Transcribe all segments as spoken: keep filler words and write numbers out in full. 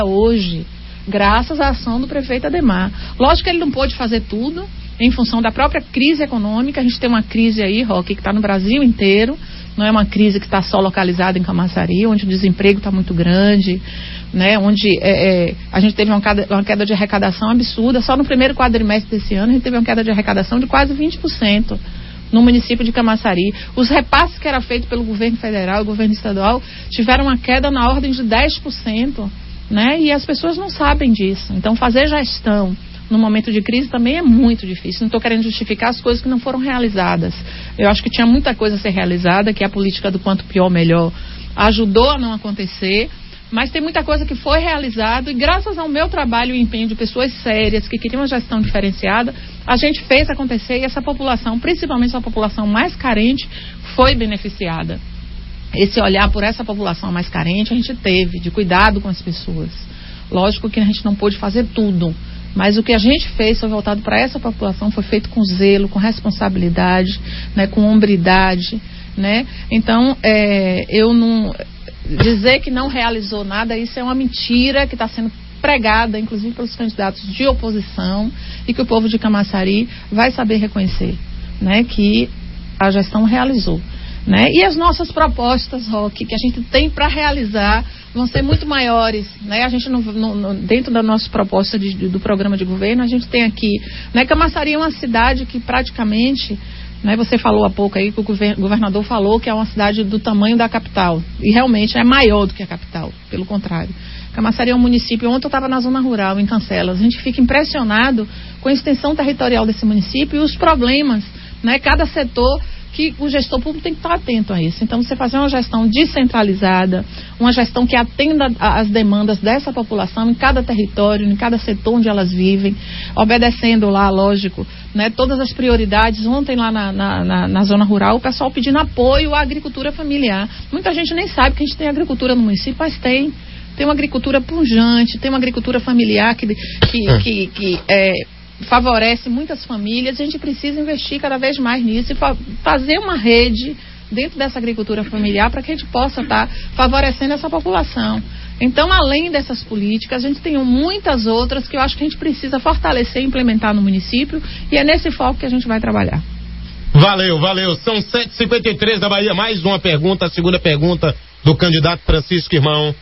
hoje, graças à ação do prefeito Adhemar. Lógico que ele não pôde fazer tudo, em função da própria crise econômica. A gente tem uma crise aí, Roque, que está no Brasil inteiro, não é uma crise que está só localizada em Camaçari, onde o desemprego está muito grande, né? Onde é, é, a gente teve uma queda, uma queda de arrecadação absurda. Só no primeiro quadrimestre desse ano a gente teve uma queda de arrecadação de quase vinte por cento no município de Camaçari. Os repasses que era feito pelo governo federal e governo estadual tiveram uma queda na ordem de dez por cento, né? E as pessoas não sabem disso. Então, fazer gestão no momento de crise também é muito difícil. Não estou querendo justificar as coisas que não foram realizadas. Eu acho que tinha muita coisa a ser realizada, que a política do quanto pior, melhor ajudou a não acontecer, mas tem muita coisa que foi realizada e graças ao meu trabalho e empenho de pessoas sérias que queriam uma gestão diferenciada, a gente fez acontecer e essa população, principalmente a população mais carente, foi beneficiada. Esse olhar por essa população mais carente a gente teve, de cuidado com as pessoas. Lógico que a gente não pôde fazer tudo, mas o que a gente fez foi voltado para essa população, foi feito com zelo, com responsabilidade, né, com hombridade, né? Então, é, eu não... dizer que não realizou nada, isso é uma mentira que está sendo pregada, inclusive pelos candidatos de oposição, e que o povo de Camaçari vai saber reconhecer, né, que a gestão realizou. Né? E as nossas propostas, Roque, que a gente tem para realizar, vão ser muito maiores. Né? A gente, não, não, dentro da nossa proposta de, do programa de governo, a gente tem aqui, né, Camaçari é uma cidade que praticamente, né, você falou há pouco aí, que o governador falou que é uma cidade do tamanho da capital, e realmente é maior do que a capital, pelo contrário. Camaçari é um município, ontem eu estava na zona rural, em Cancelas, a gente fica impressionado com a extensão territorial desse município e os problemas, né, cada setor que o gestor público tem que estar atento a isso. Então, você fazer uma gestão descentralizada, uma gestão que atenda às demandas dessa população em cada território, em cada setor onde elas vivem, obedecendo lá, lógico, né, todas as prioridades. Ontem lá na, na, na, na zona rural, o pessoal pedindo apoio à agricultura familiar. Muita gente nem sabe que a gente tem agricultura no município, mas tem. Tem uma agricultura pujante, tem uma agricultura familiar que, que, que, que é... favorece muitas famílias. A gente precisa investir cada vez mais nisso e fa- fazer uma rede dentro dessa agricultura familiar para que a gente possa estar tá favorecendo essa população. Então, além dessas políticas, a gente tem muitas outras que eu acho que a gente precisa fortalecer e implementar no município, e é nesse foco que a gente vai trabalhar. Valeu, valeu. São sete e cinquenta e três da Bahia. Mais uma pergunta, a segunda pergunta do candidato Francisco Irmão.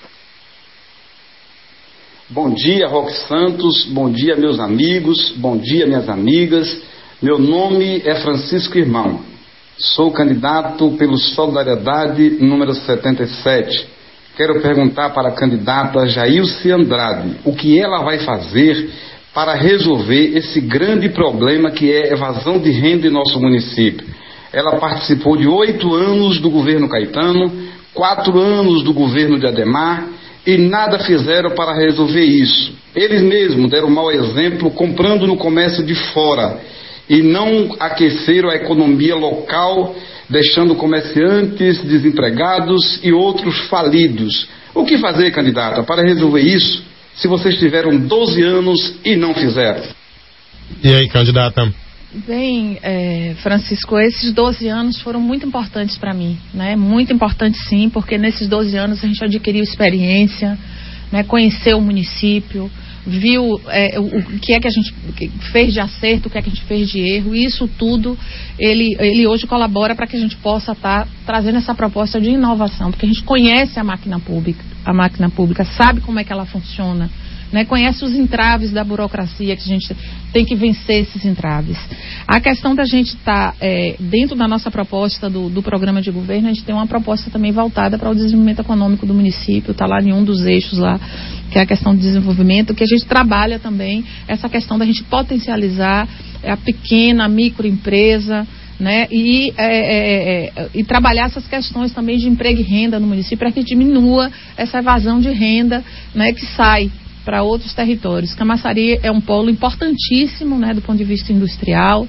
Bom dia, Roque Santos, bom dia, meus amigos, bom dia, minhas amigas. Meu nome é Francisco Irmão, sou candidato pelo Solidariedade número setenta e sete. Quero perguntar para a candidata Jailce Andrade o que ela vai fazer para resolver esse grande problema que é evasão de renda em nosso município. Ela participou de oito anos do governo Caetano, quatro anos do governo de Adhemar, e nada fizeram para resolver isso. Eles mesmos deram um mau exemplo comprando no comércio de fora e não aqueceram a economia local, deixando comerciantes desempregados e outros falidos. O que fazer, candidata, para resolver isso, se vocês tiveram doze anos e não fizeram? E aí, candidata? Bem, é, Francisco, esses doze anos foram muito importantes para mim, né? Muito importantes, sim, porque nesses doze anos a gente adquiriu experiência, né? Conheceu o município, viu é, o, o que é que a gente fez de acerto, o que é que a gente fez de erro, e isso tudo, ele, ele hoje colabora para que a gente possa estar tá trazendo essa proposta de inovação, porque a gente conhece a máquina pública, a máquina pública, sabe como é que ela funciona, né, conhece os entraves da burocracia, que a gente tem que vencer esses entraves. A questão da gente estar, tá, é, dentro da nossa proposta do, do programa de governo, a gente tem uma proposta também voltada para o desenvolvimento econômico do município, está lá em um dos eixos lá, que é a questão do desenvolvimento, que a gente trabalha também essa questão da gente potencializar a pequena, a microempresa, né, e, é, é, é, e trabalhar essas questões também de emprego e renda no município para que diminua essa evasão de renda, né, que sai para outros territórios. Camaçari é um polo importantíssimo, né, do ponto de vista industrial.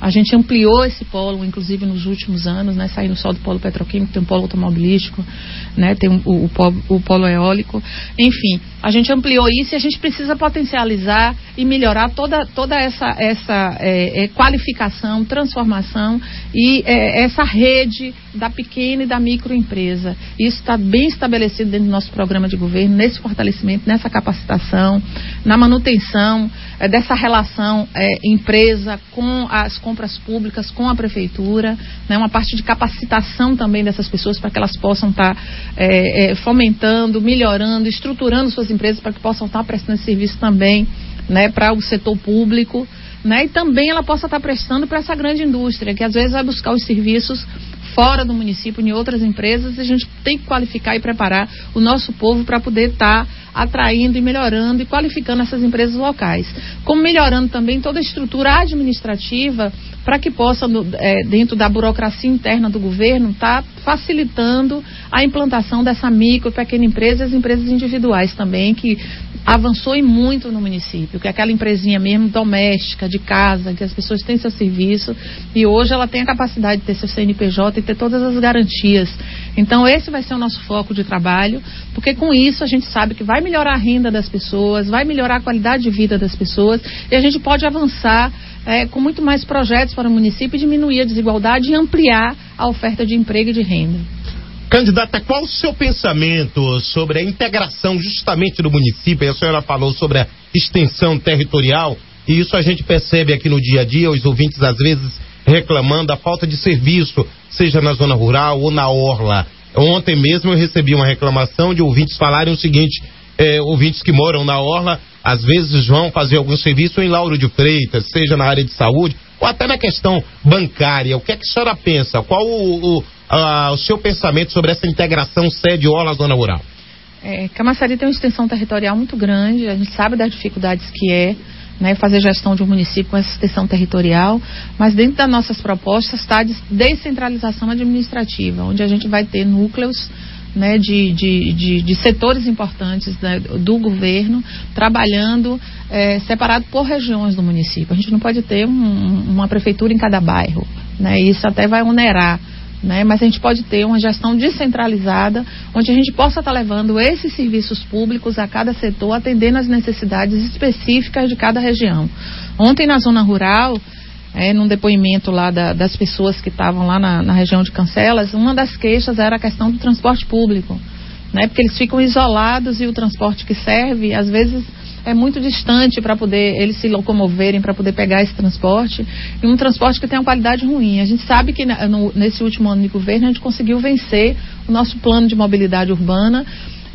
A gente ampliou esse polo, inclusive nos últimos anos, né, saindo só do polo petroquímico, tem um polo automobilístico, né, tem um, o, o, polo, o polo eólico. Enfim, a gente ampliou isso e a gente precisa potencializar e melhorar toda, toda essa, essa é, é, qualificação, transformação e é, essa rede da pequena e da microempresa. Isso está bem estabelecido dentro do nosso programa de governo, nesse fortalecimento, nessa capacitação, na manutenção é, dessa relação é, empresa com as compras públicas, com a prefeitura, né, uma parte de capacitação também dessas pessoas para que elas possam estar tá, é, é, fomentando, melhorando, estruturando suas empresas para que possam estar tá prestando esse serviço também, né, para o setor público, né, e também ela possa estar tá prestando para essa grande indústria que às vezes vai buscar os serviços fora do município, em outras empresas, e a gente tem que qualificar e preparar o nosso povo para poder estar tá atraindo e melhorando e qualificando essas empresas locais. Como melhorando também toda a estrutura administrativa para que possa, é, dentro da burocracia interna do governo, estar tá facilitando a implantação dessa micro e pequena empresa e as empresas individuais também, que avançou e muito no município, que é aquela empresinha mesmo doméstica, de casa, que as pessoas têm seu serviço e hoje ela tem a capacidade de ter seu C N P J e ter todas as garantias. Então esse vai ser o nosso foco de trabalho, porque com isso a gente sabe que vai melhorar a renda das pessoas, vai melhorar a qualidade de vida das pessoas e a gente pode avançar é, com muito mais projetos para o município e diminuir a desigualdade e ampliar a oferta de emprego e de renda. Candidata, qual o seu pensamento sobre a integração justamente do município? A senhora falou sobre a extensão territorial e isso a gente percebe aqui no dia a dia, os ouvintes às vezes reclamando da falta de serviço, seja na zona rural ou na orla. Ontem mesmo eu recebi uma reclamação de ouvintes falarem o seguinte, é, ouvintes que moram na orla, às vezes vão fazer algum serviço em Lauro de Freitas, seja na área de saúde ou até na questão bancária. O que é que a senhora pensa? Qual o, o, a, o seu pensamento sobre essa integração sede-orla-zona rural? É, Camaçari tem uma extensão territorial muito grande, a gente sabe das dificuldades que é, né, fazer gestão de um município com essa extensão territorial, mas dentro das nossas propostas está a descentralização administrativa, onde a gente vai ter núcleos, né, de, de, de, de setores importantes, né, do governo, trabalhando é, separado por regiões do município. A gente não pode ter um, uma prefeitura em cada bairro, né, isso até vai onerar, né, mas a gente pode ter uma gestão descentralizada, onde a gente possa estar levando esses serviços públicos a cada setor, atendendo às necessidades específicas de cada região. Ontem na zona rural, É, num depoimento lá da, das pessoas que estavam lá na, na região de Cancelas, uma das queixas era a questão do transporte público, né? Porque eles ficam isolados e o transporte que serve, às vezes, é muito distante para poder eles se locomoverem, para poder pegar esse transporte, e um transporte que tem uma qualidade ruim. A gente sabe que no, nesse último ano de governo a gente conseguiu vencer o nosso plano de mobilidade urbana,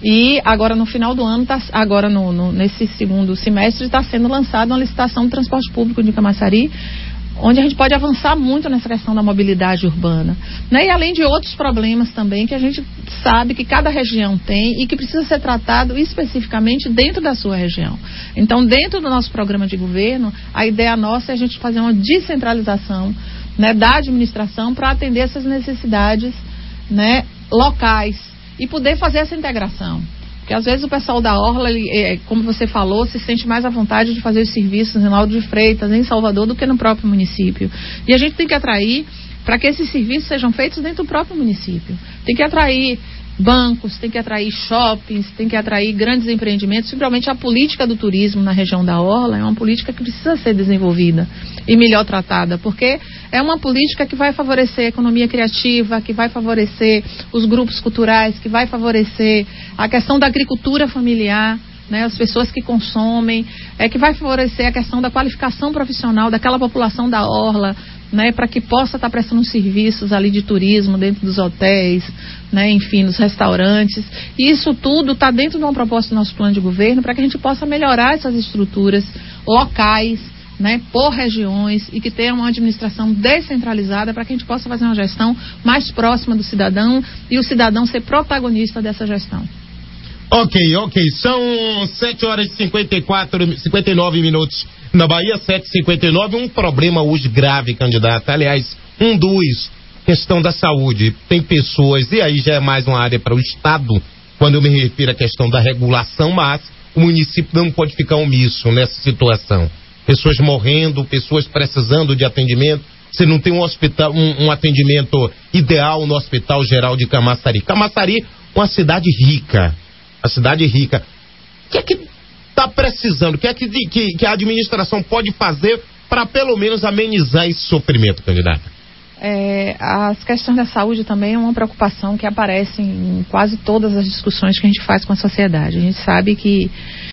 e agora no final do ano, tá, agora no, no, nesse segundo semestre, está sendo lançada uma licitação de transporte público de Camaçari, onde a gente pode avançar muito nessa questão da mobilidade urbana, né? E além de outros problemas também que a gente sabe que cada região tem e que precisa ser tratado especificamente dentro da sua região. Então, dentro do nosso programa de governo, a ideia nossa é a gente fazer uma descentralização, né, da administração para atender essas necessidades, né, locais e poder fazer essa integração. Porque às vezes o pessoal da orla, ele, é, como você falou, se sente mais à vontade de fazer os serviços em Lauro de Freitas, em Salvador, do que no próprio município. E a gente tem que atrair para que esses serviços sejam feitos dentro do próprio município. Tem que atrair bancos, tem que atrair shoppings, tem que atrair grandes empreendimentos. Simplesmente a política do turismo na região da orla é uma política que precisa ser desenvolvida e melhor tratada, porque é uma política que vai favorecer a economia criativa, que vai favorecer os grupos culturais, que vai favorecer a questão da agricultura familiar, né, as pessoas que consomem, é que vai favorecer a questão da qualificação profissional daquela população da orla, né, para que possa estar prestando serviços ali de turismo dentro dos hotéis, né, enfim, nos restaurantes. E isso tudo está dentro de uma proposta do nosso plano de governo para que a gente possa melhorar essas estruturas locais, né, por regiões, e que tenha uma administração descentralizada para que a gente possa fazer uma gestão mais próxima do cidadão e o cidadão ser protagonista dessa gestão. Ok, ok. São sete horas e cinquenta e quatro, cinquenta e nove minutos na Bahia, sete e cinquenta e nove. Um problema hoje grave, candidata. Aliás, um dos, questão da saúde. Tem pessoas, e aí já é mais uma área para o Estado, quando eu me refiro à questão da regulação, mas o município não pode ficar omisso nessa situação. Pessoas morrendo, pessoas precisando de atendimento. você não tem um hospital, um, um atendimento ideal no Hospital Geral de Camaçari. Camaçari, uma cidade rica, a cidade rica. O que é que está precisando? O que é que, que, que a administração pode fazer para pelo menos amenizar esse sofrimento, candidata? É, as questões da saúde também é uma preocupação que aparece em quase todas as discussões que a gente faz com a sociedade. A gente sabe que